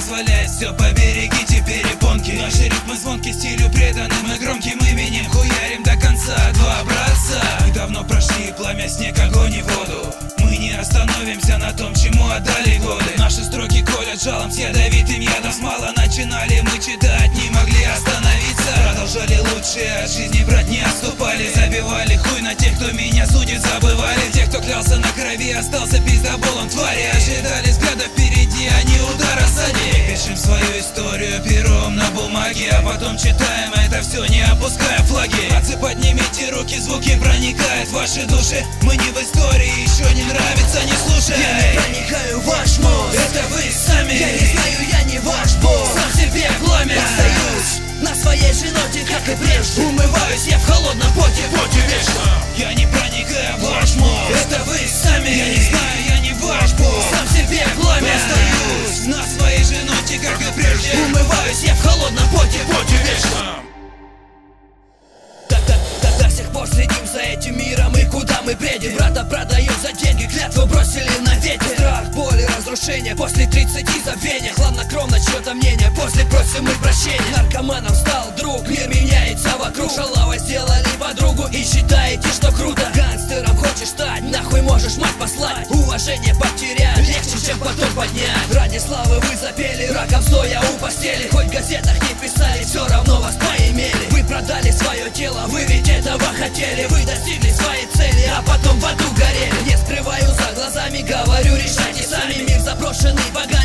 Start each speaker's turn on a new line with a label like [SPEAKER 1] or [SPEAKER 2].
[SPEAKER 1] позволяет все, поберегите перепонки. Наши ритмы звонки, стилю преданным и громким именем хуярим до конца, два братца. Мы давно прошли пламя, снег, огонь и воду. Мы не остановимся на том, чему отдали годы. Наши строки колят жалом с ядовитым ядом. Смало начинали мы читать, не могли остановиться. Продолжали лучшее от жизни брать, не отступали. Забивали хуй на тех, кто меня судит, забывали. Тех, кто клялся на крови, остался пиздоболом твари. Ожидали взгляда впереди, а не удара сзади. Пишем свою историю пером на бумаге, а потом читаем это все, не опуская флаги. Отцы, поднимите руки, звуки проникают в ваши души. Мы не в истории, еще не нравится, не слушай.
[SPEAKER 2] Я не проникаю в ваш мозг,
[SPEAKER 1] это вы сами.
[SPEAKER 2] Я не знаю, я не ваш босс.
[SPEAKER 1] Сам себе пламя.
[SPEAKER 2] Остаюсь на своей же ноте, как и прежде.
[SPEAKER 1] Умываюсь я в холодном поте, поте вечно. Я не проникаю в ваш мозг, это вы сами. Я не знаю, я не ваш босс. Сам себе пламя. Остаюсь на своей же ноте, как и прежде. Умываюсь я в холодном поте, поте вечно.
[SPEAKER 2] До сих пор следим за этим миром и куда мы бредим. Брата продают за деньги, клятву бросили на ветер. Страх, боль и разрушение после 30 забвения. Хладнокровно чье-то мнение, после просим мы прощения. Наркоманом стал друг, мир меняется вокруг. Шалава сделали подругу и считаете, что круто. Гангстером хочешь стать, нахуй можешь мать послать. Уважение потерять легче, чем потом поднять. Ради славы вы запели, раком стоя у постели. Хоть в газетах не писали, все равно вас поимели. Вы продали свое тело, вы ведь этого хотели. Вы достигли своей цели, а потом в аду горели. Не скрываю за глазами, говорю, решайте сами. Мир заброшенный, богатый.